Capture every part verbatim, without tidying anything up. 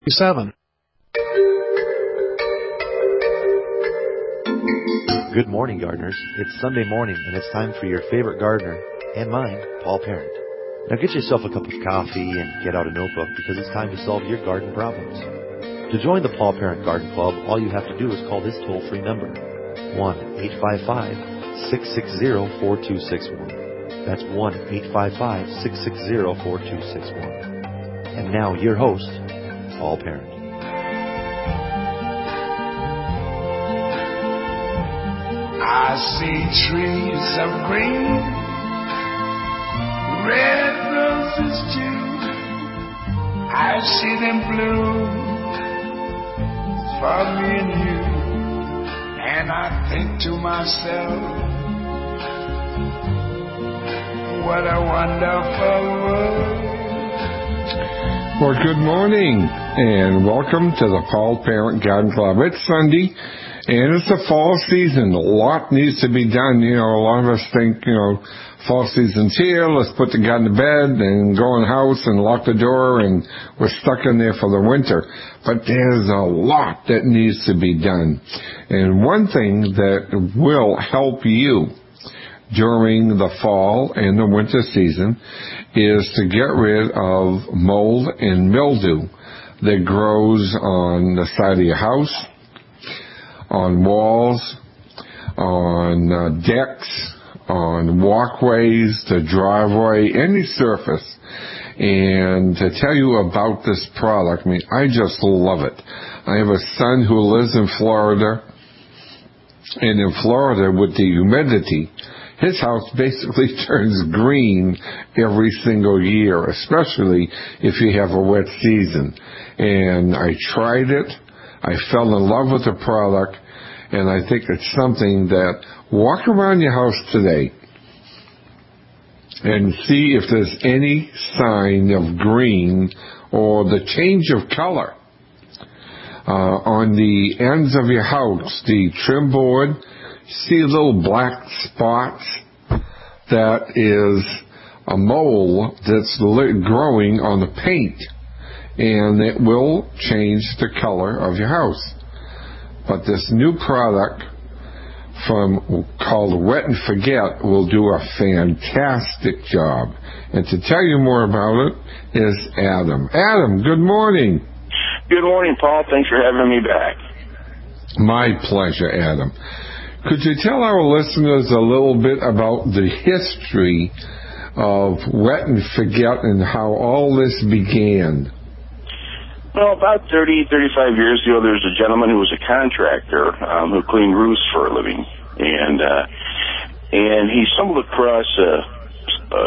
Seven. Good morning, gardeners. It's Sunday morning, and it's time for your favorite gardener, and mine, Paul Parent. Now get yourself a cup of coffee and get out a notebook, because it's time to solve your garden problems. To join the Paul Parent Garden Club, all you have to do is call this toll-free number, one eight five five, six six zero, four two six one. That's one eight five five, six six zero, four two six one. And now, your host, Paul Parent. I see trees of green, red roses too. I see them bloom for me and you. And I think to myself, what a wonderful world. Well, good morning, and welcome to the Paul Parent Garden Club. It's Sunday, and it's the fall season. A lot needs to be done. You know, a lot of us think, you know, fall season's here, let's put the garden to bed and go in the house and lock the door, and we're stuck in there for the winter. But there's a lot that needs to be done. And one thing that will help you during the fall and the winter season is to get rid of mold and mildew that grows on the side of your house, on walls, on uh, decks, on walkways, the driveway, any surface. And to tell you about this product, I mean, I just love it. I have a son who lives in Florida, and in Florida with the humidity, his house basically turns green every single year, especially if you have a wet season. And I tried it. I fell in love with the product, and I think it's something that walk around your house today and see if there's any sign of green or the change of color. Uh, on the ends of your house, the trim board, see little black spots. That is a mole that's growing on the paint, and it will change the color of your house. But this new product from called Wet and Forget will do a fantastic job. And to tell you more about it is Adam. Adam, good morning. Good morning, Paul. Thanks for having me back. My pleasure, Adam. Could you tell our listeners a little bit about the history of Wet and Forget and how all this began? Well, about thirty, thirty-five years ago, there was a gentleman who was a contractor um, who cleaned roofs for a living. And uh, and he stumbled across a, a,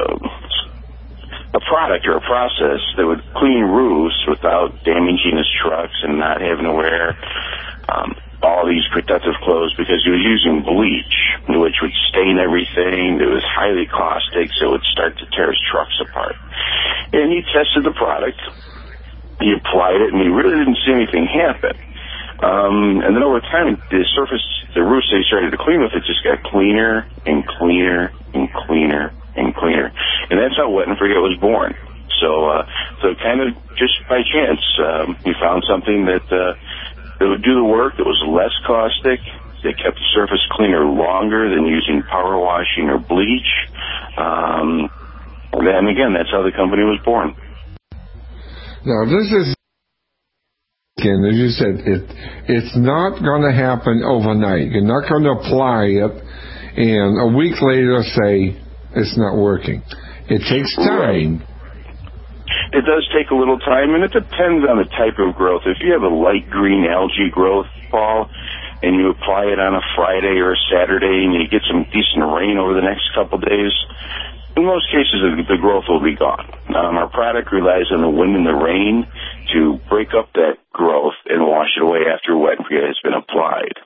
a product or a process that would clean roofs without damaging his trucks and not having to wear um, all these protective clothes, because he was using bleach, which would stain everything. It was highly caustic, so it would start to tear his trucks apart. And he tested the product. He applied it, and he really didn't see anything happen. Um, and then over time, the surface, the roofs that he started to clean with, it just got cleaner and cleaner and cleaner and cleaner. And that's how Wet and Forget was born. So, uh, so kind of just by chance, um, we found something that, uh, that would do the work, that was less caustic, that kept the surface cleaner longer than using power washing or bleach. Um, and again, that's how the company was born. Now, this is, again, as you said, it it's not going to happen overnight. You're not going to apply it and a week later say it's not working. It takes time. Right. It does take a little time, and it depends on the type of growth. If you have a light green algae growth, Paul, and you apply it on a Friday or a Saturday, and you get some decent rain over the next couple of days, in most cases, the growth will be gone. Um, our product relies on the wind and the rain to break up that growth and wash it away after Wet and Forget has been applied.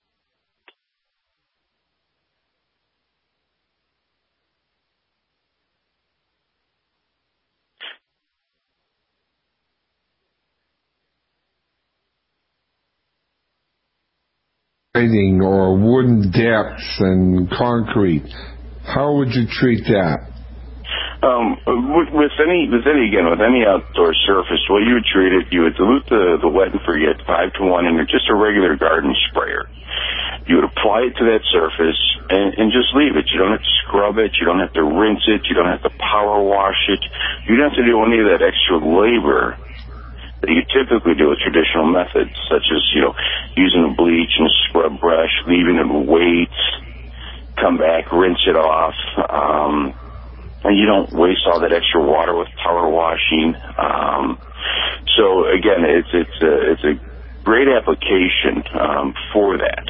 Or wooden decks and concrete, how would you treat that? Um, with, with any, with any again, with any outdoor surface, what you would treat it, you would dilute the, the wet and forget five to one in just a regular garden sprayer. You would apply it to that surface and, and just leave it. You don't have to scrub it. You don't have to rinse it. You don't have to power wash it. You don't have to do any of that extra labor that you typically do with traditional methods, such as, you know, using a bleach and a scrub brush, leaving it wait, come back, rinse it off. Um, and you don't waste all that extra water with power washing. Um, so again, it's it's a it's a great application um, for that.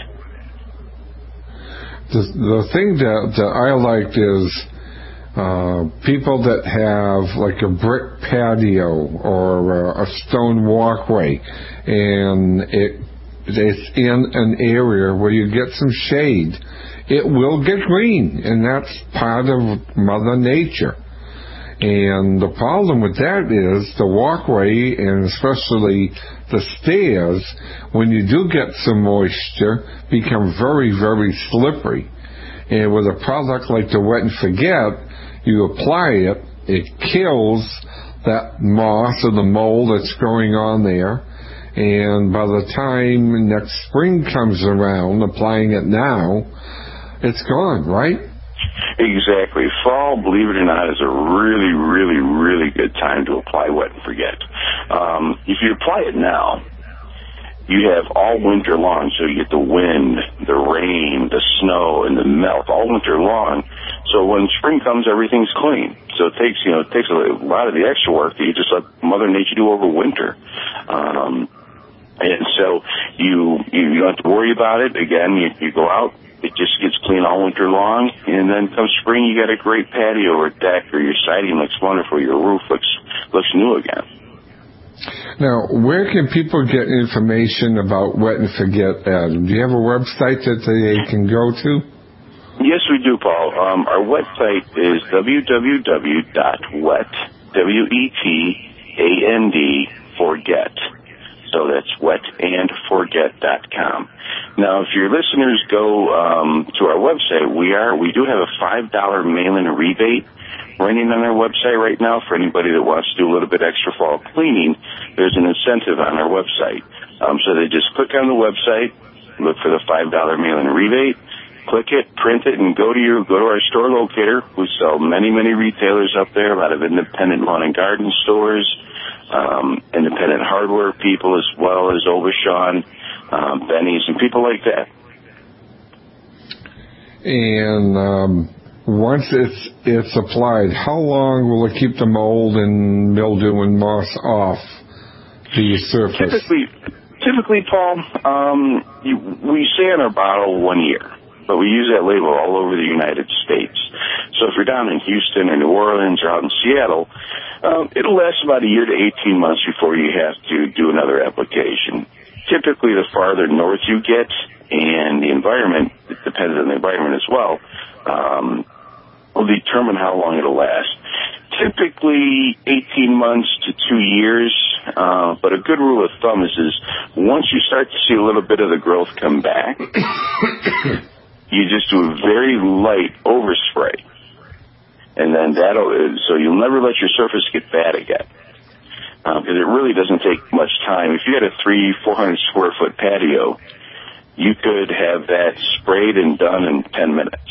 The the thing that, that I liked is uh, people that have like a brick patio or a, a stone walkway, and it it's in an area where you get some shade. It will get green, and that's part of Mother Nature. And the problem with that is the walkway, and especially the stairs, when you do get some moisture, become very, very slippery. And with a product like the Wet and Forget, you apply it, it kills that moss or the mold that's growing on there. And by the time next spring comes around, applying it now, it's gone, right? Exactly. Fall, believe it or not, is a really, really, really good time to apply Wet and Forget. Um, if you apply it now, you have all winter long, so you get the wind, the rain, the snow, and the melt all winter long. So when spring comes, everything's clean. So it takes, you know, it takes a lot of the extra work that you just let Mother Nature do over winter. Um, and so you, you don't have to worry about it. Again, you, you go out. It just gets clean all winter long, and then come spring, you got a great patio or deck, or your siding looks wonderful, your roof looks looks new again. Now, where can people get information about Wet and Forget, Adam? Do you have a website that they can go to? Yes, we do, Paul. Um, our website is w w w dot wet, W E T A N D, forget. So that's wet and forget dot com. Now, if your listeners go um, to our website, we are we do have a five dollar mail-in rebate running on our website right now for anybody that wants to do a little bit extra fall cleaning. There's an incentive on our website. Um, so they just click on the website, look for the five dollar mail-in rebate, click it, print it, and go to your go to our store locator. We sell many, many retailers up there, a lot of independent lawn and garden stores, um, independent hardware people, as well as Obashan, um, Benny's, and people like that. And um, once it's it's applied, how long will it keep the mold and mildew and moss off the surface? Typically, typically, Paul, um, you, we say on our bottle one year, but we use that label all over the United States. So if you're down in Houston or New Orleans or out in Seattle, um, it'll last about a year to eighteen months before you have to do another application. Typically, the farther north you get, and the environment, it depends on the environment as well, um, will determine how long it'll last. Typically, eighteen months to two years, uh, but a good rule of thumb is, is once you start to see a little bit of the growth come back, you just do a very light overspray. And then that'll, so you'll never let your surface get bad again. Because um, it really doesn't take much time. If you had a three, four hundred square foot patio, you could have that sprayed and done in ten minutes.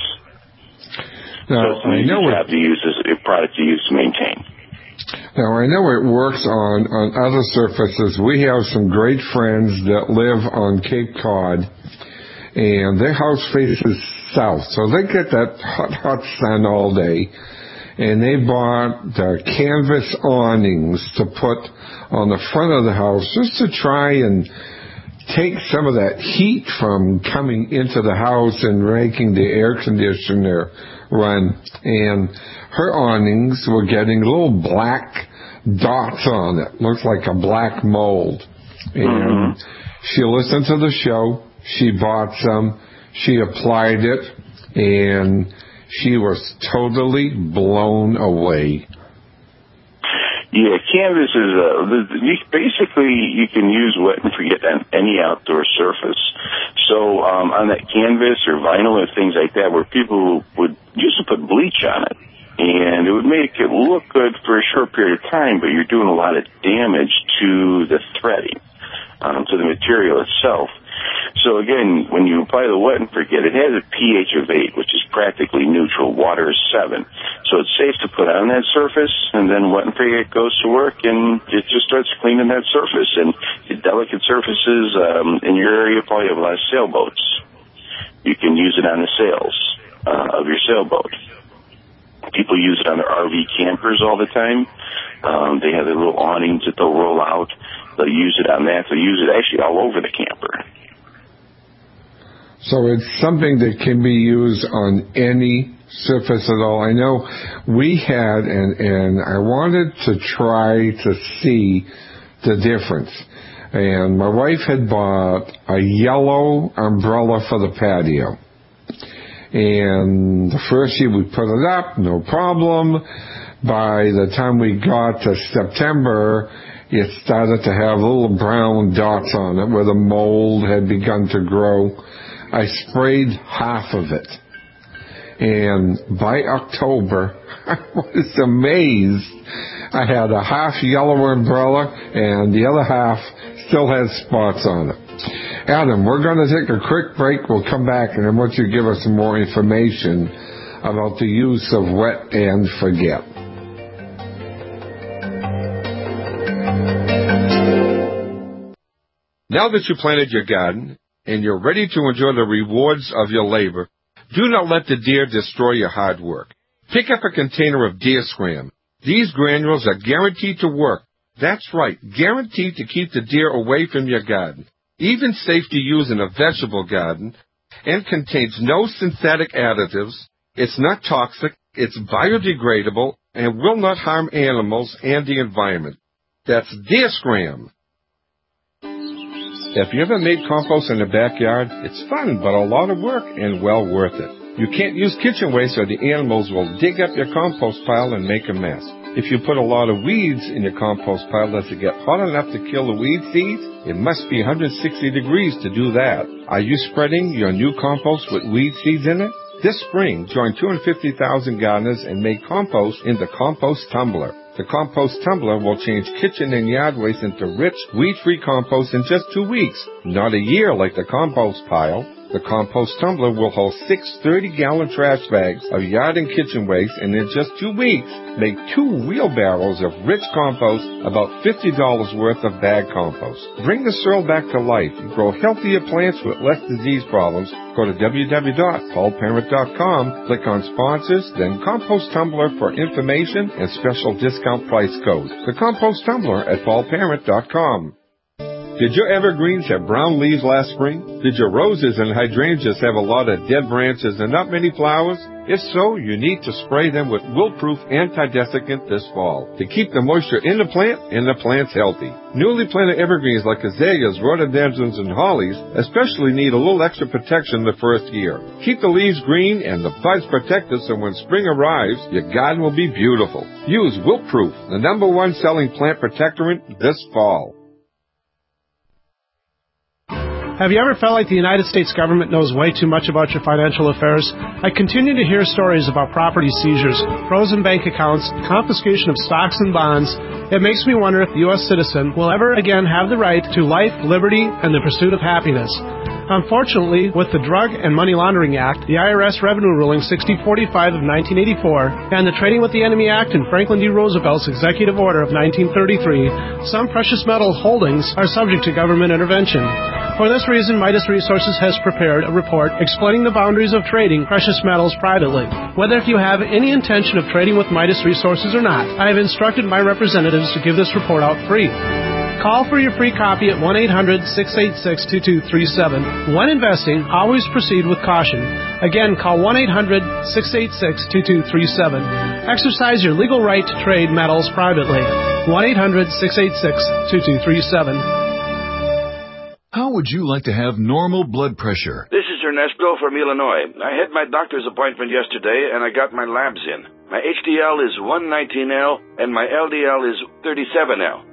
Now, so it's an easy job to use, as a product to use to maintain. Now, I know it works on, on other surfaces. We have some great friends that live on Cape Cod, and their house faces south, so they get that hot, hot sun all day. And they bought the canvas awnings to put on the front of the house just to try and take some of that heat from coming into the house and making the air conditioner run. And her awnings were getting little black dots on it. Looks like a black mold. And mm-hmm. she listened to the show. She bought some. She applied it. And she was totally blown away. Yeah, canvas is a, basically you can use Wet and Forget on any outdoor surface. So um, on that canvas or vinyl or things like that, where people would used to put bleach on it, And it would make it look good for a short period of time, but you're doing a lot of damage to the threading, um, to the material itself. So again, when you apply the wet and forget, it has a pH of eight, which is practically neutral. Water is seven. So it's safe to put on that surface, and then wet and forget goes to work, and it just starts cleaning that surface. And the delicate surfaces um, in your area, probably have a lot of sailboats. You can use it on the sails uh, of your sailboat. People use it on their R V campers all the time. Um, they have their little awnings that they'll roll out. They'll use it on that. They'll use it actually all over the camper. So it's something that can be used on any surface at all. I know we had, and, and I wanted to try to see the difference. And my wife had bought a yellow umbrella for the patio. And the first year we put it up, no problem. By the time we got to September, it started to have little brown dots on it where the mold had begun to grow. I sprayed half of it. And by October, I was amazed. I had a half yellow umbrella, and the other half still had spots on it. Adam, we're going to take a quick break. We'll come back, and I want you to give us some more information about the use of wet and forget. Now that you planted your garden and you're ready to enjoy the rewards of your labor, do not let the deer destroy your hard work. Pick up a container of Deer Scram. These granules are guaranteed to work. That's right, guaranteed to keep the deer away from your garden. Even safe to use in a vegetable garden, and contains no synthetic additives. It's not toxic, it's biodegradable, and will not harm animals and the environment. That's Deer Scram. If you ever made compost in the backyard, it's fun, but a lot of work and well worth it. You can't use kitchen waste or the animals will dig up your compost pile and make a mess. If you put a lot of weeds in your compost pile, does it get hot enough to kill the weed seeds? It must be one hundred sixty degrees to do that. Are you spreading your new compost with weed seeds in it? This spring, join two hundred fifty thousand gardeners and make compost in the Compost Tumbler. The Compost Tumbler will change kitchen and yard waste into rich, weed-free compost in just two weeks, not a year like the compost pile. The Compost Tumbler will hold six thirty-gallon trash bags of yard and kitchen waste, and in just two weeks, make two wheelbarrows of rich compost, about fifty dollars worth of bag compost. Bring the soil back to life. Grow healthier plants with less disease problems. Go to w w w dot paul parent dot com, click on Sponsors, then Compost Tumbler for information and special discount price code. The Compost Tumbler at paul parent dot com. Did your evergreens have brown leaves last spring? Did your roses and hydrangeas have a lot of dead branches and not many flowers? If so, you need to spray them with Wilt-Proof Anti-Desiccant this fall to keep the moisture in the plant and the plants healthy. Newly planted evergreens like azaleas, rhododendrons, and hollies especially need a little extra protection the first year. Keep the leaves green and the buds protected so when spring arrives, your garden will be beautiful. Use Wilt-Proof, the number one selling plant protectorant this fall. Have you ever felt like the United States government knows way too much about your financial affairs? I continue to hear stories about property seizures, frozen bank accounts, confiscation of stocks and bonds. It makes me wonder if the U S citizen will ever again have the right to life, liberty, and the pursuit of happiness. Unfortunately, with the Drug and Money Laundering Act, the I R S Revenue Ruling sixty forty-five of nineteen eighty-four, and the Trading with the Enemy Act and Franklin D. Roosevelt's Executive Order of nineteen thirty-three, some precious metal holdings are subject to government intervention. For this reason, Midas Resources has prepared a report explaining the boundaries of trading precious metals privately. Whether if you have any intention of trading with Midas Resources or not, I have instructed my representatives to give this report out free. Call for your free copy at one eight hundred, six eight six, two two three seven. When investing, always proceed with caution. Again, call one eight hundred, six eight six, two two three seven. Exercise your legal right to trade metals privately. one eight hundred, six eight six, two two three seven. How would you like to have normal blood pressure? This is Ernesto from Illinois. I had my doctor's appointment yesterday, and I got my labs in. My H D L is one nineteen L, and my L D L is thirty-seven L.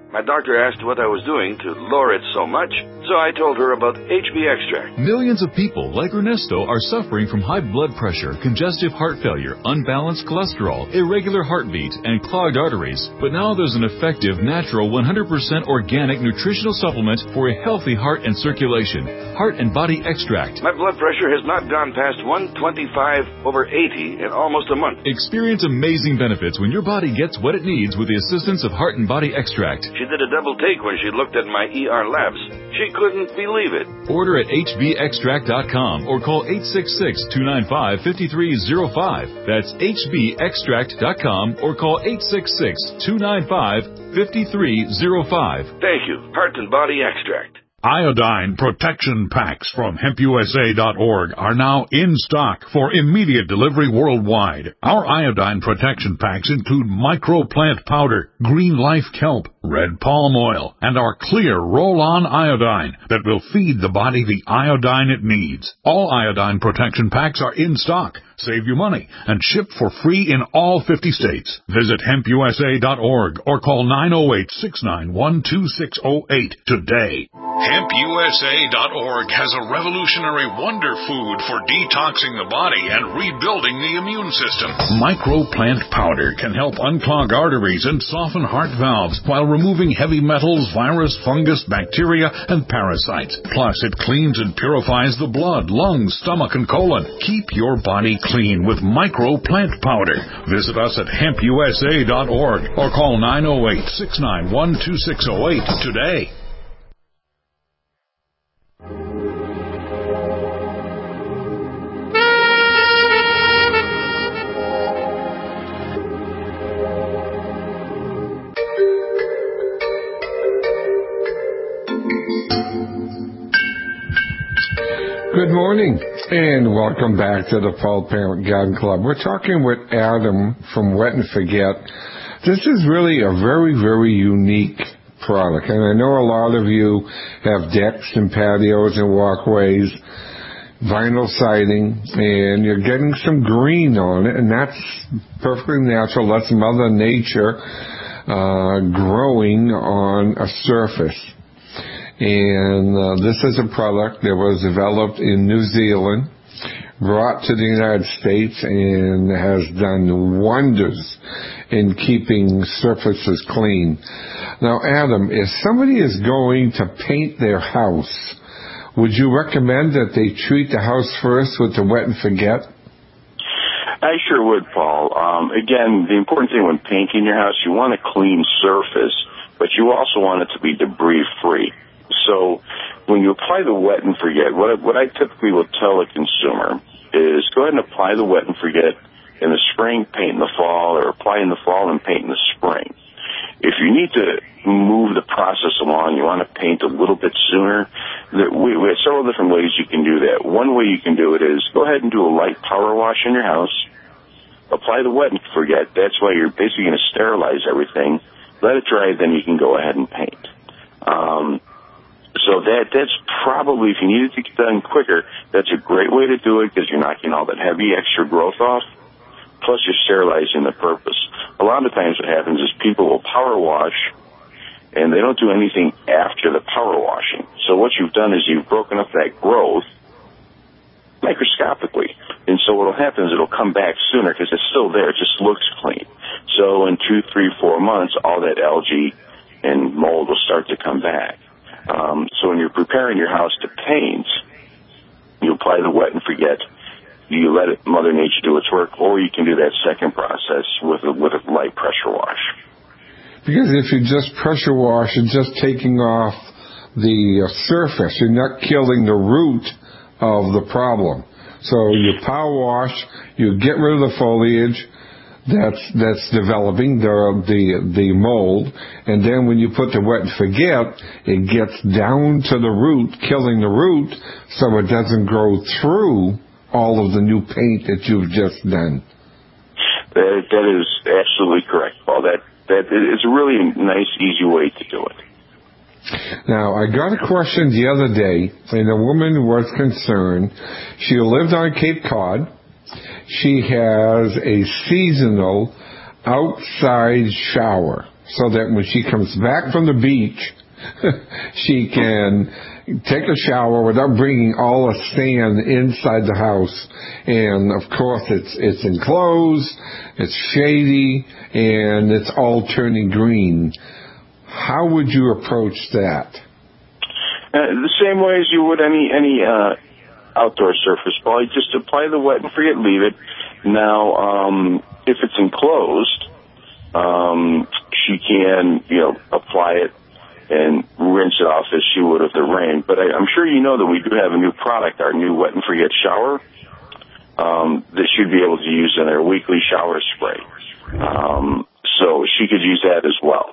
My doctor asked what I was doing to lower it so much, so I told her about H B extract. Millions of people like Ernesto are suffering from high blood pressure, congestive heart failure, unbalanced cholesterol, irregular heartbeat, and clogged arteries. But now there's an effective, natural, one hundred percent organic nutritional supplement for a healthy heart and circulation. Heart and Body Extract. My blood pressure has not gone past one twenty-five over eighty in almost a month. Experience amazing benefits when your body gets what it needs with the assistance of Heart and Body Extract. She did a double take when she looked at my E R labs. She couldn't believe it. Order at H B extract dot com or call eight six six, two nine five, five three zero five. That's H B extract dot com or call eight six six, two nine five, five three zero five. Thank you. Heart and Body Extract. Iodine protection packs from hemp U S A dot org are now in stock for immediate delivery worldwide. Our iodine protection packs include microplant powder, green life kelp, red palm oil, and our clear roll-on iodine that will feed the body the iodine it needs. All iodine protection packs are in stock. Save you money and ship for free in all fifty states. Visit hemp U S A dot org or call nine oh eight, six nine one, two six oh eight today. hemp U S A dot org has a revolutionary wonder food for detoxing the body and rebuilding the immune system. Microplant powder can help unclog arteries and soften heart valves while removing heavy metals, virus, fungus, bacteria, and parasites. Plus, it cleans and purifies the blood, lungs, stomach, and colon. Keep your body clean with Microplant powder. Visit us at hemp U S A dot org or call nine oh eight, six nine one, two six oh eight today. Good morning, and welcome back to the Paul Parent Garden Club. We're talking with Adam from Wet and Forget. This is really a very, very unique product, and I know a lot of you have decks and patios and walkways, vinyl siding, and you're getting some green on it, and that's perfectly natural. That's Mother Nature uh, growing on a surface. And uh, this is a product that was developed in New Zealand, brought to the United States, and has done wonders in keeping surfaces clean. Now, Adam, if somebody is going to paint their house, would you recommend that they treat the house first with the Wet and Forget? I sure would, Paul. Um, again, the important thing when painting your house, you want a clean surface, but you also want it to be debris-free. So when you apply the Wet and Forget, what I, what I typically will tell a consumer is go ahead and apply the Wet and Forget in the spring, paint in the fall, or apply in the fall and paint in the spring. If you need to move the process along, you want to paint a little bit sooner, we, we have several different ways you can do that. One way you can do it is go ahead and do a light power wash in your house, apply the Wet and Forget. That's why you're basically going to sterilize everything. Let it dry, then you can go ahead and paint. Um, So that that's probably, if you need it to get done quicker, that's a great way to do it because you're knocking all that heavy extra growth off, plus you're sterilizing the purpose. A lot of times what happens is people will power wash, and they don't do anything after the power washing. So what you've done is you've broken up that growth microscopically. And so what will happen is it'll come back sooner because it's still there. It just looks clean. So in two, three, four months, all that algae and mold will start to come back. Um, so when you're preparing your house to paint, you apply the Wet and Forget. You let it, Mother Nature do its work, or you can do that second process with a, with a light pressure wash. Because if you just pressure wash, you're just taking off the uh, surface. You're not killing the root of the problem. So you power wash, you get rid of the foliage that's that's developing, the the the mold, and then when you put the Wet and Forget, it gets down to the root, killing the root, so it doesn't grow through all of the new paint that you've just done. That that is absolutely correct, Paul. That that is a really nice, easy way to do it. Now, I got a question the other day, and a woman was concerned. She lived on Cape Cod. She has a seasonal outside shower. so that when she comes back from the beach, she can take a shower without bringing all the sand inside the house. And of course, it's it's enclosed, it's shady, and it's all turning green. How would you approach that? Uh, the same way as you would any any uh, outdoor surface, Paul. You just apply the wet and forget, leave it. Now, um, if it's enclosed, um, she can, you know, apply it and rinse it off as she would if the rain. But I, I'm sure you know that we do have a new product, our new Wet and Forget shower, um, that she'd be able to use in her weekly shower spray. Um, so she could use that as well.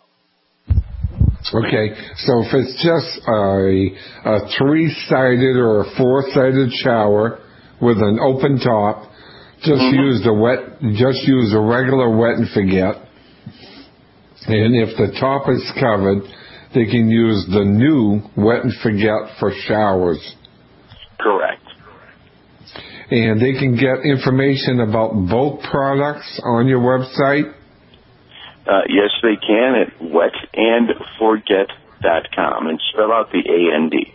Okay, so if it's just a, a three-sided or a four-sided shower with an open top, just mm-hmm. use the wet, just use a regular Wet and Forget. And if the top is covered, they can use the new Wet and Forget for showers. Correct. And they can get information about both products on your website? Uh, yes, they can at wet and forget dot com, and spell out the A N D.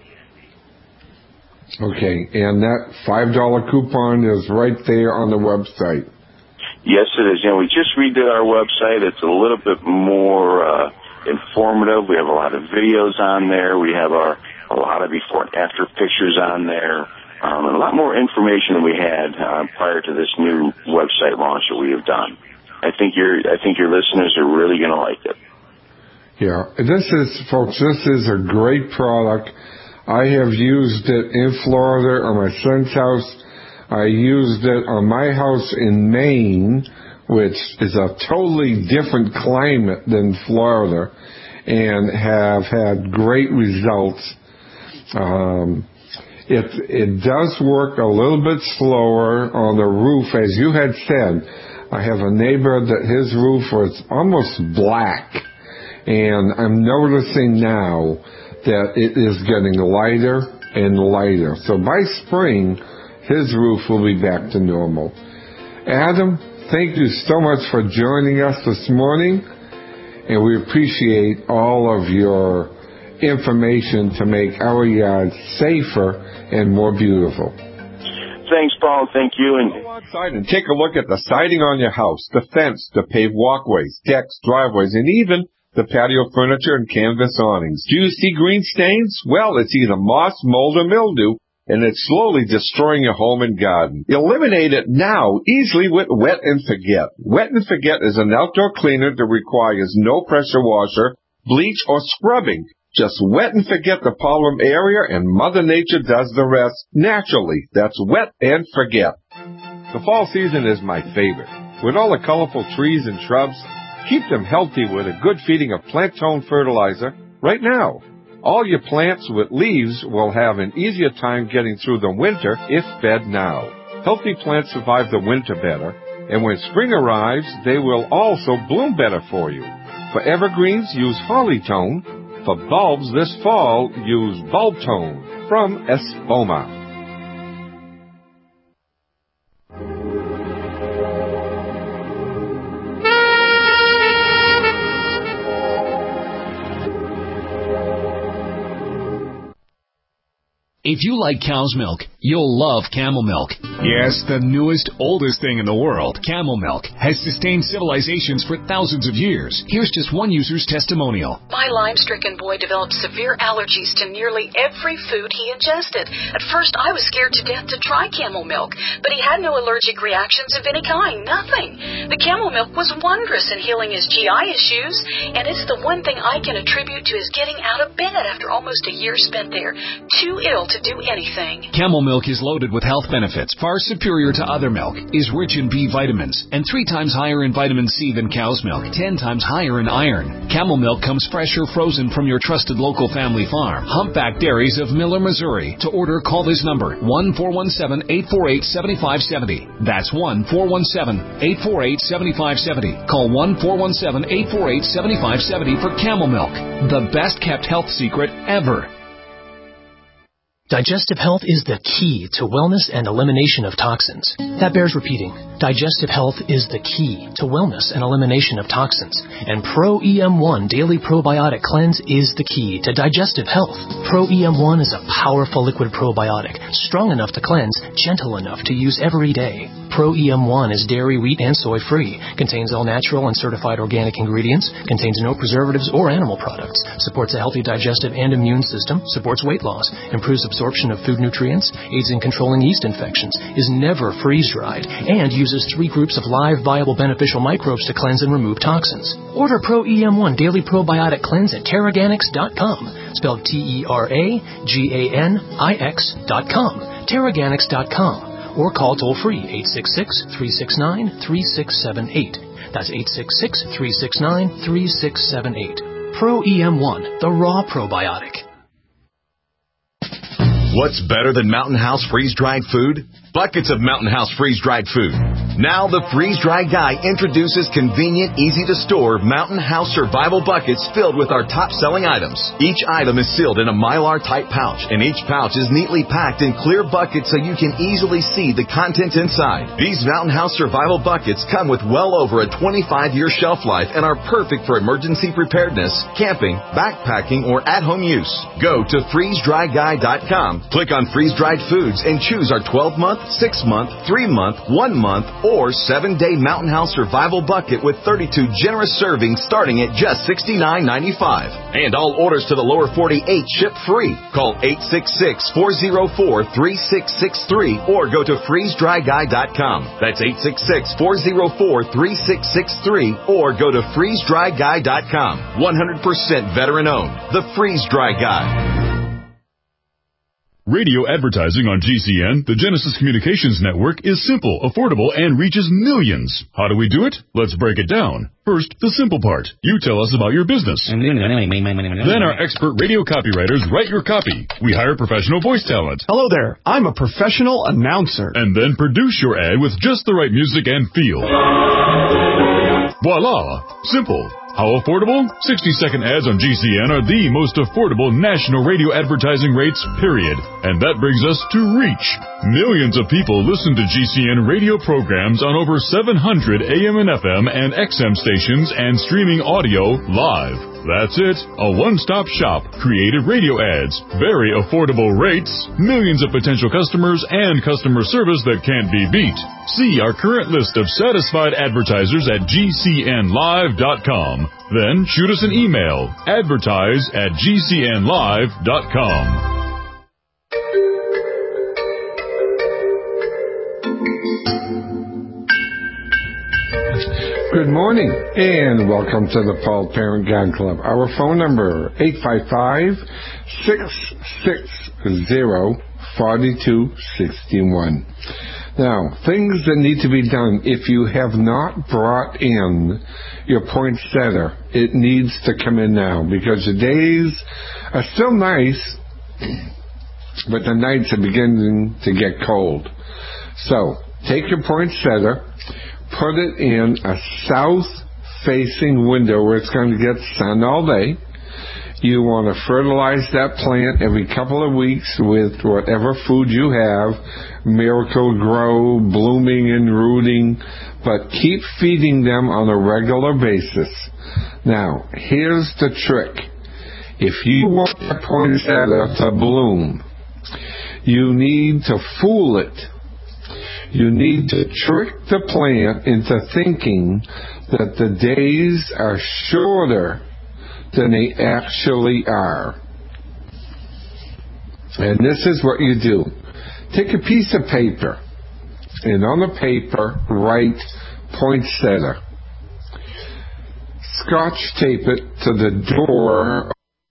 Okay, and that five dollar coupon is right there on the website. Yes, it is. You know, we just redid our website. It's a little bit more uh, informative. We have a lot of videos on there. We have our a lot of before and after pictures on there, um, and a lot more information than we had uh, prior to this new website launch that we have done. I think your I think your listeners are really going to like it. Yeah, this is, folks, this is a great product. I have used it in Florida on my son's house. I used it on my house in Maine, which is a totally different climate than Florida, and have had great results. Um, it it does work a little bit slower on the roof, as you had said. I have a neighbor that his roof was almost black, and I'm noticing now that it is getting lighter and lighter. So by spring, his roof will be back to normal. Adam, thank you so much for joining us this morning, and we appreciate all of your information to make our yard safer and more beautiful. Thanks, Paul. Thank you. And go outside and take a look at the siding on your house, the fence, the paved walkways, decks, driveways, and even the patio furniture and canvas awnings. Do you see green stains? Well, it's either moss, mold, or mildew, and it's slowly destroying your home and garden. Eliminate it now, easily with Wet and Forget. Wet and Forget is an outdoor cleaner that requires no pressure washer, bleach, or scrubbing. Just wet and forget the problem area, and Mother Nature does the rest naturally. That's Wet and Forget. The fall season is my favorite. With all the colorful trees and shrubs, keep them healthy with a good feeding of Plant Tone fertilizer right now. All your plants with leaves will have an easier time getting through the winter if fed now. Healthy plants survive the winter better, and when spring arrives, they will also bloom better for you. For evergreens, use Holly Tone. For bulbs this fall, use Bulb Tone from Espoma. If you like cow's milk, you'll love Camel Milk. Yes, the newest, oldest thing in the world, Camel Milk, has sustained civilizations for thousands of years. Here's just one user's testimonial. My Lyme-stricken boy developed severe allergies to nearly every food he ingested. At first, I was scared to death to try Camel Milk, but he had no allergic reactions of any kind, nothing. The Camel Milk was wondrous in healing his G I issues, and it's the one thing I can attribute to his getting out of bed after almost a year spent there, too ill to to do anything. Camel Milk is loaded with health benefits far superior to other milk, is rich in B vitamins, and three times higher in vitamin C than cow's milk, ten times higher in iron. Camel Milk comes fresh or frozen from your trusted local family farm. Humpback Dairies of Miller, Missouri. To order, call this number, one four one seven, eight four eight, seven five seven zero. That's one four one seven, eight four eight, seven five seven zero. Call one four one seven, eight four eight, seven five seven zero for Camel Milk, the best kept health secret ever. Digestive health is the key to wellness and elimination of toxins. That bears repeating. Digestive health is the key to wellness and elimination of toxins. And Pro E M one Daily Probiotic Cleanse is the key to digestive health. Pro E M one is a powerful liquid probiotic, strong enough to cleanse, gentle enough to use every day. Pro E M one is dairy, wheat, and soy-free, contains all natural and certified organic ingredients, contains no preservatives or animal products, supports a healthy digestive and immune system, supports weight loss, improves absorption of food nutrients, aids in controlling yeast infections, is never freeze-dried, and uses three groups of live, viable, beneficial microbes to cleanse and remove toxins. Order Pro E M one Daily Probiotic Cleanse at Terraganics dot com, spelled T E R A G A N I X dot com, Terraganics dot com. Or call toll-free eight six six, three six nine, three six seven eight. That's eight six six, three six nine, three six seven eight. Pro E M one, the raw probiotic. What's better than Mountain House freeze-dried food? Buckets of Mountain House freeze-dried food. Now the freeze-dried guy introduces convenient, easy-to-store Mountain House survival buckets filled with our top-selling items. Each item is sealed in a Mylar-type pouch, and each pouch is neatly packed in clear buckets so you can easily see the contents inside. These Mountain House survival buckets come with well over a twenty-five year shelf life and are perfect for emergency preparedness, camping, backpacking, or at-home use. Go to freeze dry guy dot com, click on freeze-dried foods, and choose our twelve month, six month, three month, one month, or seven day Mountain House Survival Bucket with thirty-two generous servings starting at just sixty-nine ninety-five. And all orders to the lower forty-eight ship free. Call eight six six, four oh four, three six six three or go to freeze dry guy dot com. That's eight six six, four oh four, three six six three or go to freeze dry guy dot com. one hundred percent veteran owned. The Freeze Dry Guy. Radio advertising on G C N, the Genesis Communications Network, is simple, affordable, and reaches millions. How do we do it? Let's break it down. First, the simple part. You tell us about your business. Then our expert radio copywriters write your copy. We hire professional voice talent. Hello there. I'm a professional announcer. And then produce your ad with just the right music and feel. Voila! Simple. How affordable? sixty second ads on G C N are the most affordable national radio advertising rates, period. And that brings us to reach. Millions of people listen to G C N radio programs on over seven hundred A M and F M and X M stations and streaming audio live. That's it. A one-stop shop. Creative radio ads. Very affordable rates. Millions of potential customers and customer service that can't be beat. See our current list of satisfied advertisers at G C N live dot com. Then shoot us an email. Advertise at G C N live dot com. Good morning, and welcome to the Paul Parent Garden Club. Our phone number, eight five five, six six zero, four two six one. Now, things that need to be done. If you have not brought in your poinsettia, it needs to come in now, because the days are still nice, but the nights are beginning to get cold. So, take your poinsettia, put it in a south-facing window where it's going to get sun all day. You want to fertilize that plant every couple of weeks with whatever food you have, Miracle-Gro, blooming and rooting, but keep feeding them on a regular basis. Now, here's the trick. If you want that poinsettia to bloom, you need to fool it. You need to trick the plant into thinking that the days are shorter than they actually are. And this is what you do. Take a piece of paper, and on the paper, write poinsettia. Scotch tape it to the door.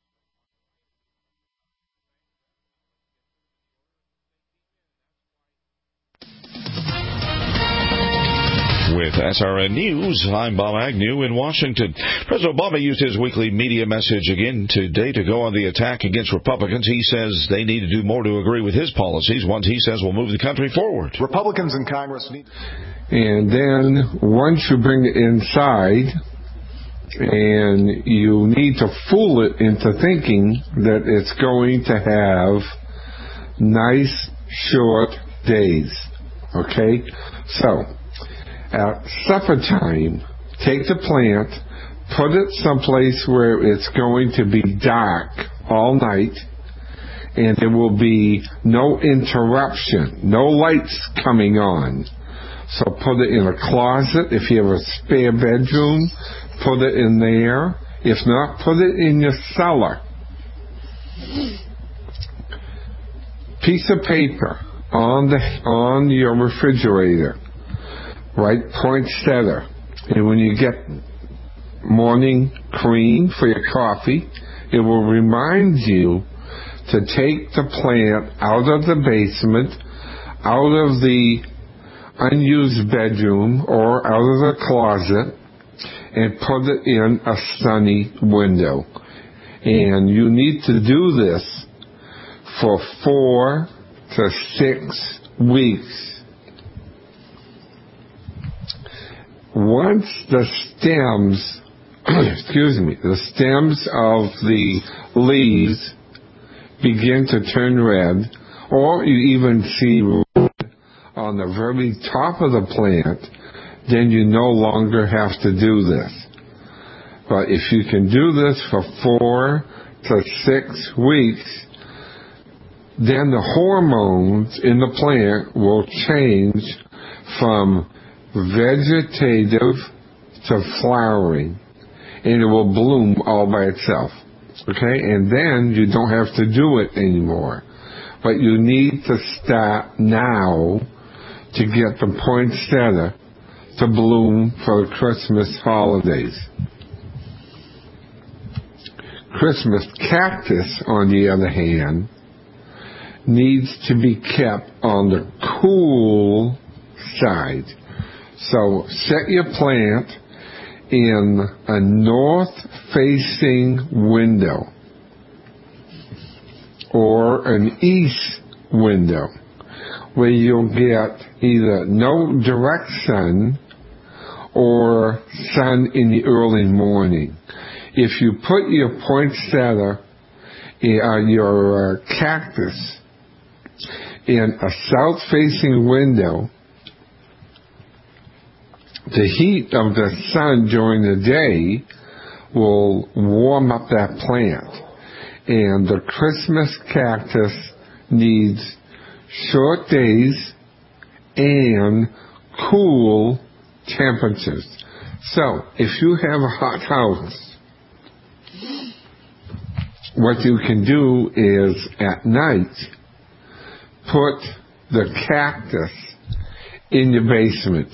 With S R N News, I'm Bob Agnew in Washington. President Obama used his weekly media message again today to go on the attack against Republicans. He says they need to do more to agree with his policies, ones he says will move the country forward. Republicans in Congress need... And then once you bring it inside, and you need to fool it into thinking that it's going to have nice short days. Okay? So, at supper time, take the plant, put it someplace where it's going to be dark all night, and there will be no interruption, no lights coming on. So put it in a closet. If you have a spare bedroom, put it in there. If not, put it in your cellar. Piece of paper on the on your refrigerator. Write poinsettia. And when you get morning cream for your coffee, it will remind you to take the plant out of the basement, out of the unused bedroom, or out of the closet, and put it in a sunny window. And you need to do this for four to six weeks. Once the stems, excuse me, the stems of the leaves begin to turn red, or you even see red on the very top of the plant, then you no longer have to do this. But if you can do this for four to six weeks, then the hormones in the plant will change from vegetative to flowering, and it will bloom all by itself. Okay? And then you don't have to do it anymore. But you need to start now to get the poinsettia to bloom for the Christmas holidays. Christmas cactus, on the other hand, needs to be kept on the cool side. So set your plant in a north-facing window or an east window where you'll get either no direct sun or sun in the early morning. If you put your poinsettia, uh, your uh, cactus, in a south-facing window, the heat of the sun during the day will warm up that plant. And the Christmas cactus needs short days and cool temperatures. So, if you have a hot house, what you can do is at night put the cactus in your basement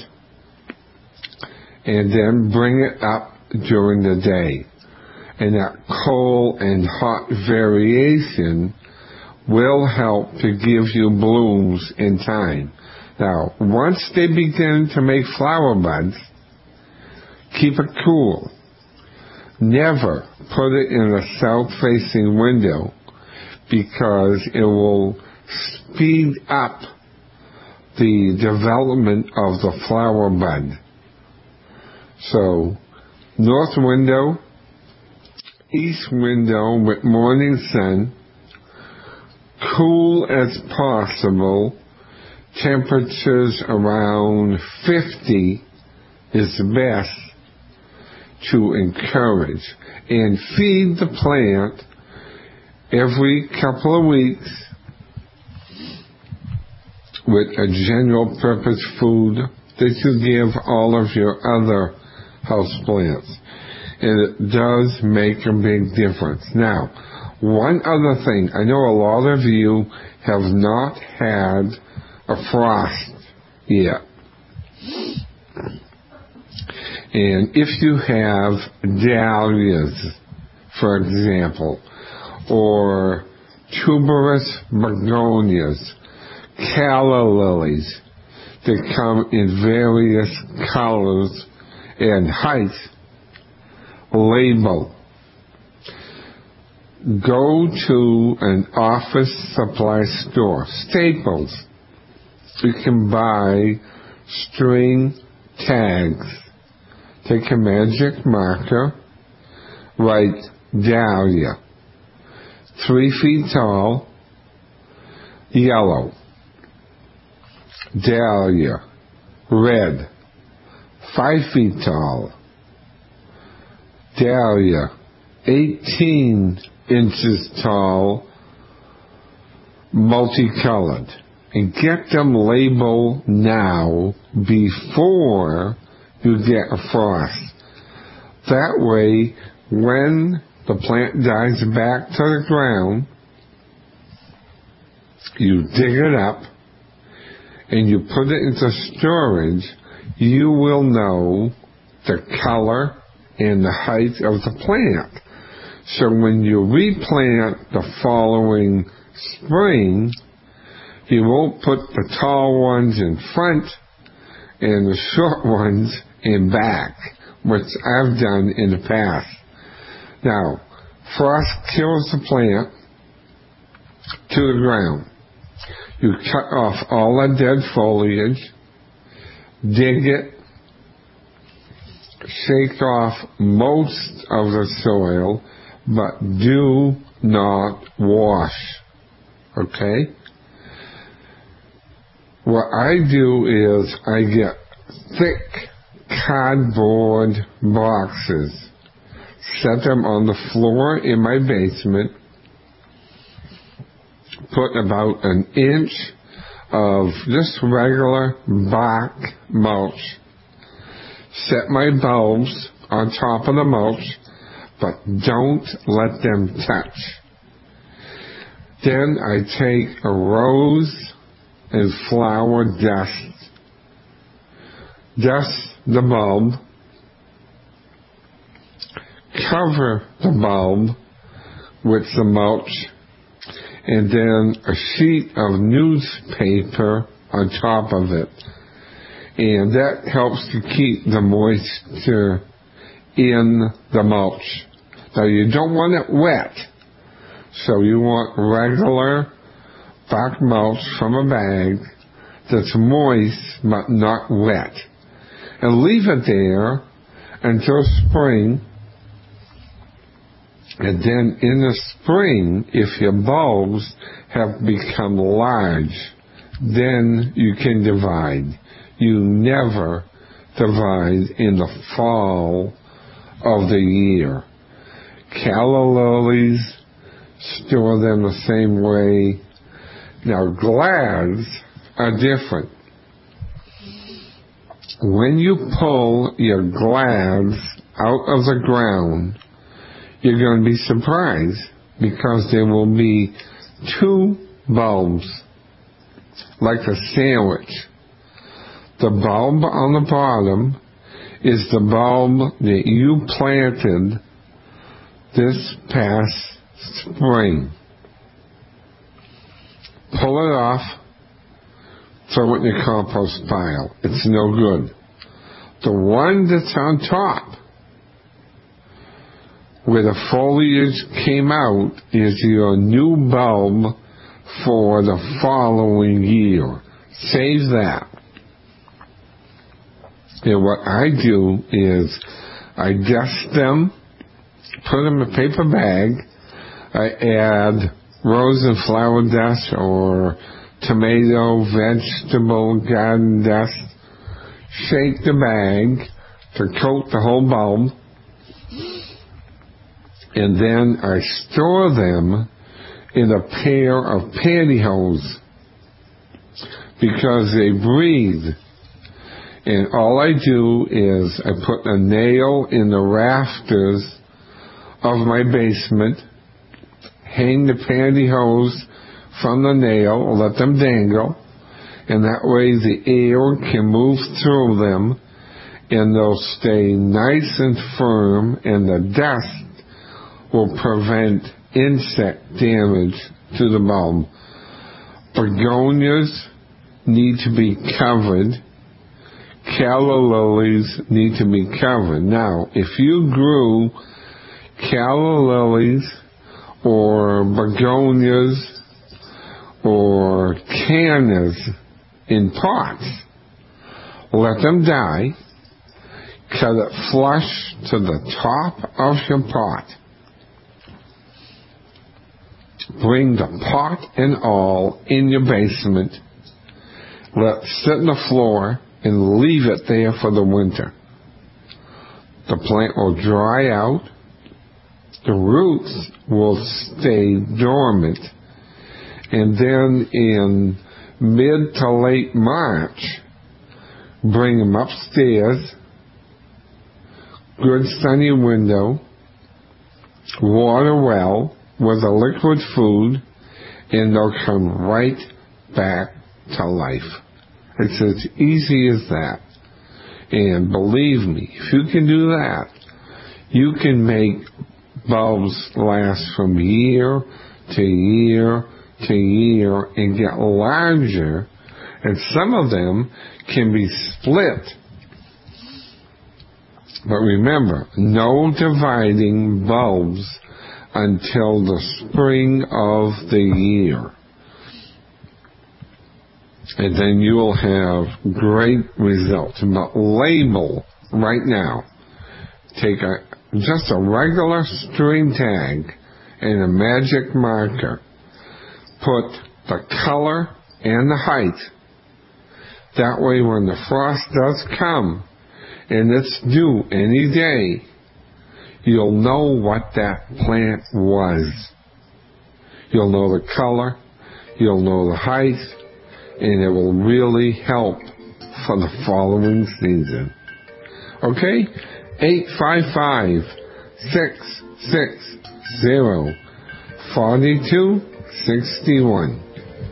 and then bring it up during the day. And that cold and hot variation will help to give you blooms in time. Now, once they begin to make flower buds, keep it cool. Never put it in a south-facing window because it will speed up the development of the flower bud. So, north window, east window with morning sun, cool as possible, temperatures around fifty is best to encourage. And feed the plant every couple of weeks with a general purpose food that you give all of your other house plants. And it does make a big difference. Now, one other thing. I know a lot of you have not had a frost yet. And if you have dahlias, for example, or tuberous begonias, calla lilies that come in various colors and heights, label. Go to an office supply store, Staples. You can buy string tags. Take a magic marker, write dahlia, three feet tall, yellow, dahlia, red, five feet tall, dahlia, eighteen inches tall, multicolored. And get them labeled now before you get a frost. That way, when the plant dies back to the ground, you dig it up and you put it into storage, you will know the color and the height of the plant. So when you replant the following spring, you won't put the tall ones in front and the short ones in back, which I've done in the past. Now, frost kills the plant to the ground. You cut off all the dead foliage, dig it, shake off most of the soil, but do not wash. Okay? What I do is I get thick cardboard boxes, set them on the floor in my basement, put about an inch of just regular bark mulch, set my bulbs on top of the mulch, but don't let them touch. Then I take a rose and flower dust, dust the bulb, cover the bulb with the mulch, and then a sheet of newspaper on top of it. And that helps to keep the moisture in the mulch. Now you don't want it wet, so you want regular bark mulch from a bag that's moist but not wet. And leave it there until spring. And then in the spring, if your bulbs have become large, then you can divide. You never divide in the fall of the year. Calla lilies, store them the same way. Now, glads are different. When you pull your glads out of the ground, you're going to be surprised because there will be two bulbs, like a sandwich. The bulb on the bottom is the bulb that you planted this past spring. Pull it off, throw it in your compost pile. It's no good. The one that's on top, where the foliage came out, is your new bulb for the following year. Save that. And what I do is I dust them, put them in a paper bag, I add rose and flower dust or tomato, vegetable, garden dust, shake the bag to coat the whole bulb, and then I store them in a pair of pantyhose because they breathe. And all I do is I put a nail in the rafters of my basement, hang the pantyhose from the nail, let them dangle, and that way the air can move through them and they'll stay nice and firm, and the dust will prevent insect damage to the bulb. Begonias need to be covered. Calla lilies need to be covered. Now, if you grew calla lilies or begonias or cannas in pots, let them die, cut it flush to the top of your pot. bring the pot and all in your basement, let it sit on the floor, and leave it there for the winter. The plant will dry out, the roots will stay dormant, and then in mid to late March, bring them upstairs, good sunny window, water well with a liquid food, and they'll come right back to life. It's as easy as that. And believe me, if you can do that, you can make bulbs last from year to year to year and get larger, and some of them can be split. But remember, no dividing bulbs until the spring of the year. And then you will have great results. But label right now. Take a just a regular string tag and a magic marker. Put the color and the height. That way when the frost does come, and it's due any day, you'll know what that plant was. You'll know the color, you'll know the height, and it will really help for the following season. Okay? eight five five, six six zero, four two six one.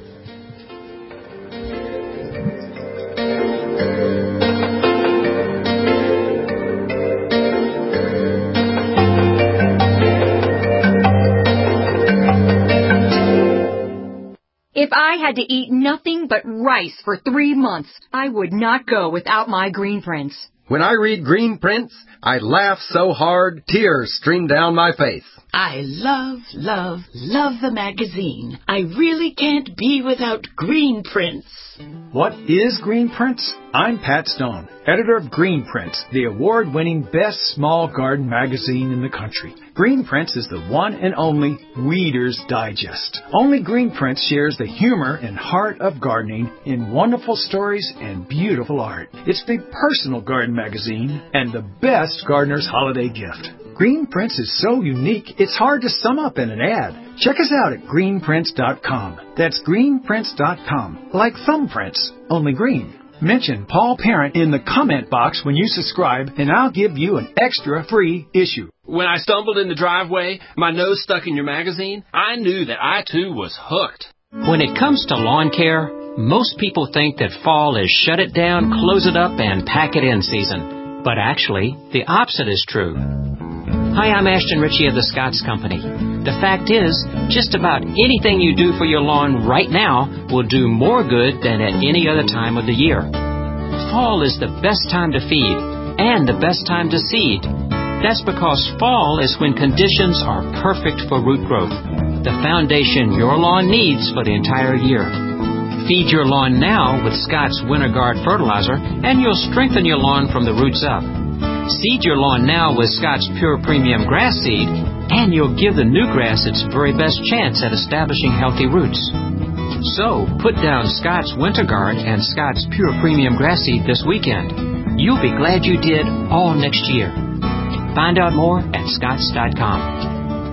If I had to eat nothing but rice for three months, I would not go without my Green Prints. When I read Green Prints, I laugh so hard, tears stream down my face. I love, love, love the magazine. I really can't be without Green Prints. What is Green Prints? I'm Pat Stone, editor of Green Prints, the award-winning best small garden magazine in the country. Green Prints is the one and only Reader's Digest. Only Green Prints shares the humor and heart of gardening in wonderful stories and beautiful art. It's the personal garden magazine and the best gardener's holiday gift. Green Prints is so unique, it's hard to sum up in an ad. Check us out at green prints dot com. That's green prints dot com. Like thumbprints, only green. Mention Paul Parent in the comment box when you subscribe, and I'll give you an extra free issue. When I stumbled in the driveway, my nose stuck in your magazine, I knew that I too was hooked. When it comes to lawn care, most people think that fall is shut it down, close it up, and pack it in season. But actually, the opposite is true. Hi, I'm Ashton Ritchie of the Scotts Company. The fact is, just about anything you do for your lawn right now will do more good than at any other time of the year. Fall is the best time to feed and the best time to seed. That's because fall is when conditions are perfect for root growth, the foundation your lawn needs for the entire year. Feed your lawn now with Scotts Winter Guard fertilizer, and you'll strengthen your lawn from the roots up. Seed your lawn now with Scotts Pure Premium Grass Seed, and you'll give the new grass its very best chance at establishing healthy roots. So, put down Scotts Winter Guard and Scotts Pure Premium Grass Seed this weekend. You'll be glad you did all next year. Find out more at scotts dot com.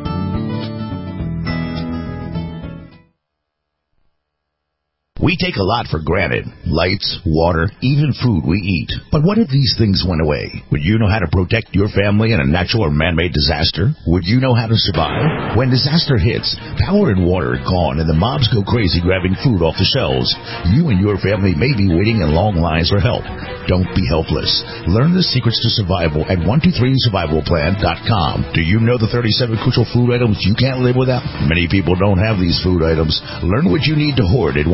We take a lot for granted. Lights, water, even food we eat. But what if these things went away? Would you know how to protect your family in a natural or man-made disaster? Would you know how to survive? When disaster hits, power and water are gone and the mobs go crazy grabbing food off the shelves. You and your family may be waiting in long lines for help. Don't be helpless. Learn the secrets to survival at one two three survival plan dot com. Do you know the thirty-seven crucial food items you can't live without? Many people don't have these food items. Learn what you need to hoard at one two three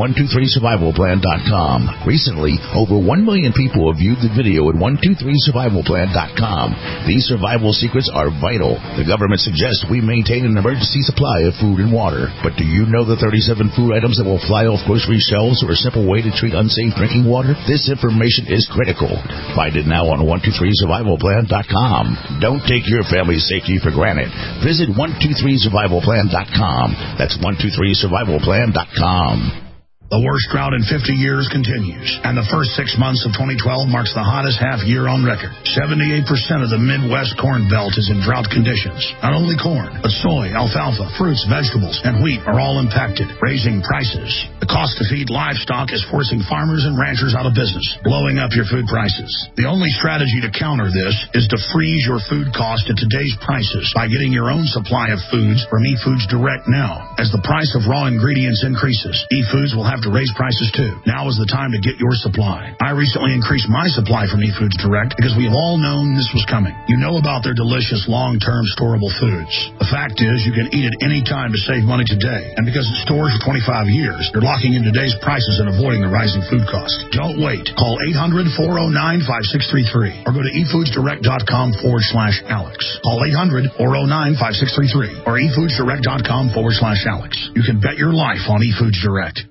three survival plan dot com. Recently, over one million people have viewed the video at one two three survival plan dot com. These survival secrets are vital. The government suggests we maintain an emergency supply of food and water. But do you know the thirty-seven food items that will fly off grocery shelves or a simple way to treat unsafe drinking water? This information is critical. Find it now on one two three survival plan dot com. Don't take your family's safety for granted. Visit one two three survival plan dot com. That's one two three survival plan dot com. The worst drought in fifty years continues, and the first six months of twenty twelve marks the hottest half year on record. seventy-eight percent of the Midwest corn belt is in drought conditions. Not only corn, but soy, alfalfa, fruits, vegetables, and wheat are all impacted, raising prices. The cost to feed livestock is forcing farmers and ranchers out of business, blowing up your food prices. The only strategy to counter this is to freeze your food cost at today's prices by getting your own supply of foods from eFoods Direct now. As the price of raw ingredients increases, eFoods will have to raise prices too. Now is the time to get your supply. I recently increased my supply from eFoods Direct because we have all known this was coming. You know about their delicious long-term storable foods. The fact is you can eat it any time to save money today. And because it stores for twenty-five years, you're locking in today's prices and avoiding the rising food costs. Don't wait. Call eight hundred, four oh nine, five six three three or go to efoodsdirect.com forward slash Alex. Call eight hundred, four oh nine, five six three three or efoodsdirect.com forward slash Alex. You can bet your life on eFoods Direct.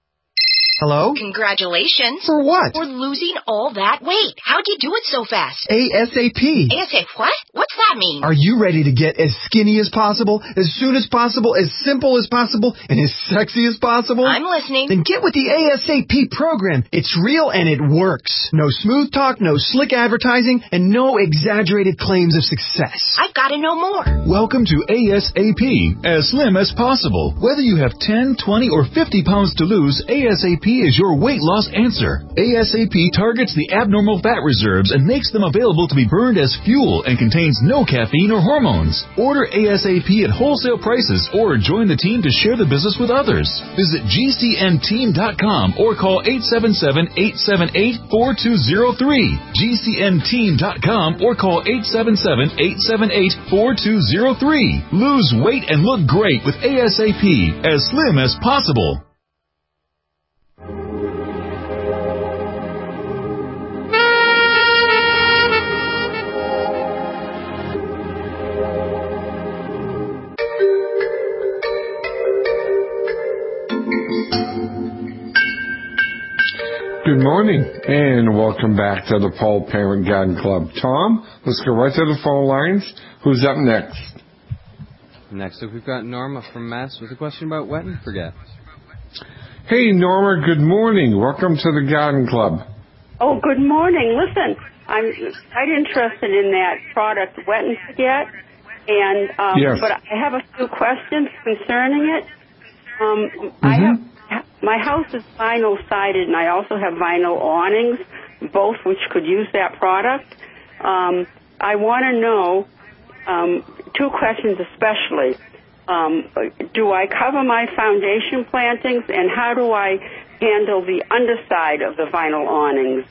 Hello? Congratulations. For what? For losing all that weight. How'd you do it so fast? ASAP. ASAP what? What's that mean? Are you ready to get as skinny as possible, as soon as possible, as simple as possible, and as sexy as possible? I'm listening. Then get with the ASAP program. It's real and it works. No smooth talk, no slick advertising, and no exaggerated claims of success. I've got to know more. Welcome to ASAP, as slim as possible. Whether you have ten, twenty, or fifty pounds to lose, ASAP is your weight loss answer. ASAP targets the abnormal fat reserves and makes them available to be burned as fuel and contains no caffeine or hormones. Order ASAP at wholesale prices or join the team to share the business with others. Visit G C N team dot com or call eight seven seven, eight seven eight, four two zero three. G C N team dot com or call eight seven seven, eight seven eight, four two zero three. Lose weight and look great with ASAP, as slim as possible. Good morning, and welcome back to the Paul Parent Garden Club. Tom, let's go right to the phone lines. Who's up next? Next up, we've got Norma from Mass with a question about Wet and Forget. Hey, Norma, good morning. Welcome to the Garden Club. Oh, good morning. Listen, I'm quite interested in that product, Wet and Forget, and um, yes. but I have a few questions concerning it. Um, mm-hmm. I have my house is vinyl sided, and I also have vinyl awnings, both which could use that product. Um, I want to know um, two questions especially. Um, do I cover my foundation plantings, and how do I handle the underside of the vinyl awnings?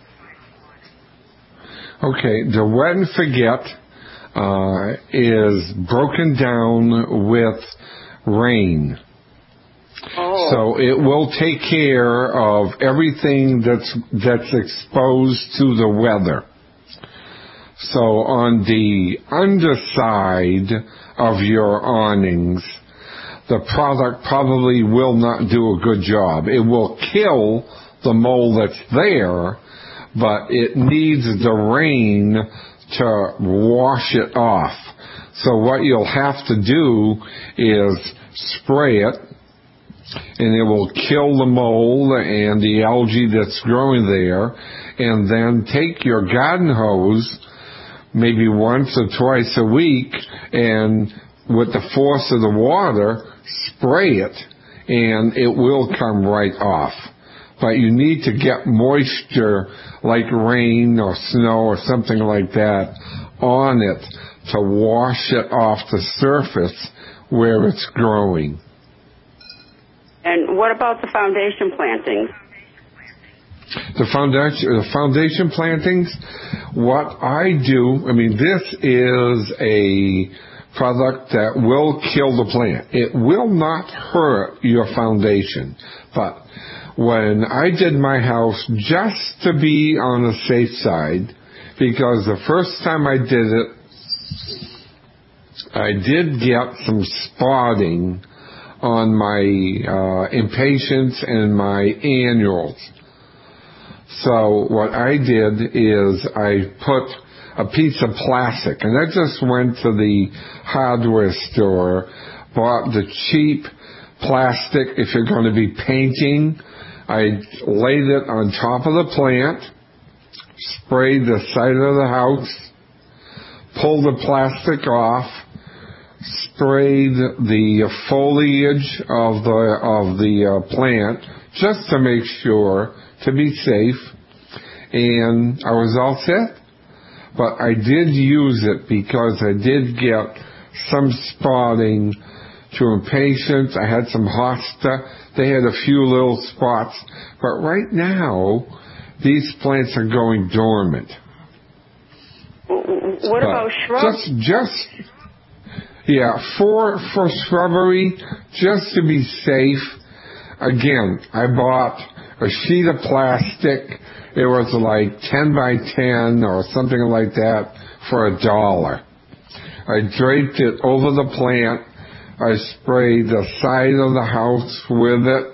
Okay, the Wet and Forget uh, is broken down with rain. Oh. So it will take care of everything that's that's exposed to the weather. So on the underside of your awnings, the product probably will not do a good job. It will kill the mold that's there, but it needs the rain to wash it off. So what you'll have to do is spray it, and it will kill the mold and the algae that's growing there, and then take your garden hose maybe once or twice a week, and with the force of the water, spray it, and it will come right off. But you need to get moisture like rain or snow or something like that on it to wash it off the surface where it's growing. And what about the foundation plantings? The foundation, the foundation plantings, what I do, I mean, this is a product that will kill the plant. It will not hurt your foundation. But when I did my house just to be on the safe side, because the first time I did it, I did get some spotting on my uh, impatiens and my annuals. So what I did is I put a piece of plastic, and I just went to the hardware store, bought the cheap plastic. If you're going to be painting, I laid it on top of the plant, sprayed the side of the house, pulled the plastic off, sprayed the foliage of the of the uh, plant just to make sure, to be safe, and I was all set. But I did use it because I did get some spotting to impatiens. I had some hosta. They had a few little spots. But right now, these plants are going dormant. What but about shrubs? Just, just, yeah, for, for shrubbery, just to be safe, again, I bought a sheet of plastic. It was like ten by ten or something like that for a dollar. I draped it over the plant. I sprayed the side of the house with it,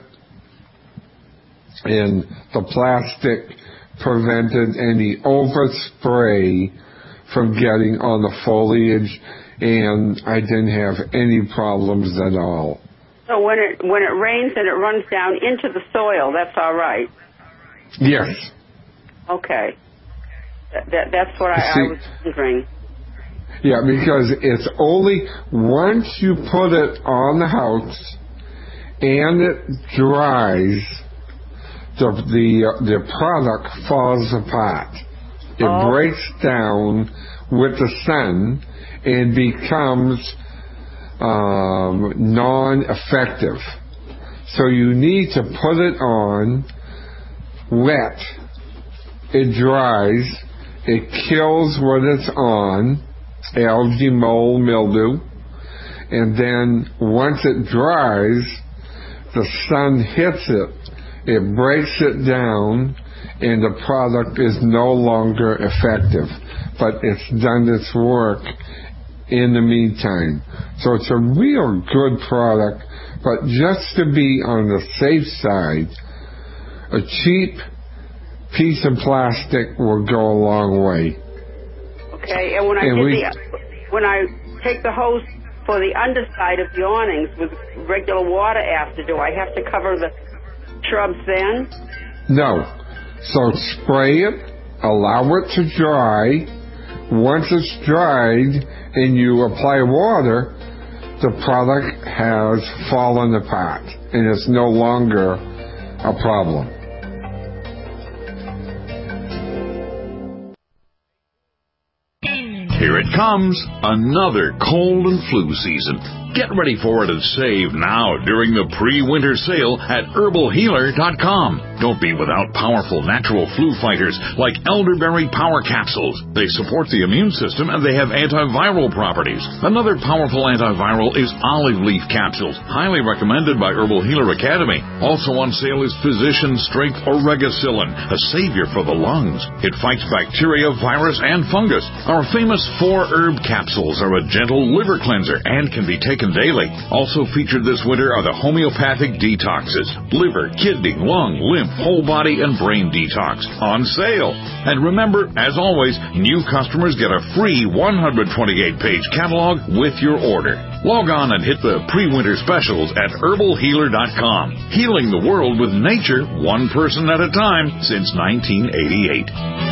and the plastic prevented any overspray from getting on the foliage, and I didn't have any problems at all. So when it when it rains and it runs down into the soil, that's all right? Yes. Okay. That, that, that's what I, See, I was wondering. Yeah, because it's only once you put it on the house and it dries, the the, the product falls apart. It oh. breaks down with the sun and becomes um, non-effective. So you need to put it on wet. It dries. It kills what it's on, algae, mold, mildew. And then once it dries, the sun hits it. It breaks it down, and the product is no longer effective. But it's done its work in the meantime. So it's a real good product, but just to be on the safe side, a cheap piece of plastic will go a long way. Okay, and when I and did we, the, when I take the hose for the underside of the awnings with regular water after, do I have to cover the shrubs then? No. So spray it, allow it to dry. Once it's dried and you apply water, the product has fallen apart and it's no longer a problem. Here it comes, another cold and flu season. Get ready for it and save now during the pre-winter sale at herbal healer dot com. Don't be without powerful natural flu fighters like elderberry power capsules. They support the immune system and they have antiviral properties. Another powerful antiviral is olive leaf capsules, highly recommended by Herbal Healer Academy. Also on sale is Physician Strength Oregacillin, a savior for the lungs. It fights bacteria, virus, and fungus. Our famous four herb capsules are a gentle liver cleanser and can be taken daily. Also featured this winter are the homeopathic detoxes, liver, kidney, lung, lymph, whole body, and brain detox on sale. And remember, as always, new customers get a free one hundred twenty-eight page catalog with your order. Log on and hit the pre-winter specials at herbal healer dot com. Healing the world with nature, one person at a time since nineteen eighty-eight.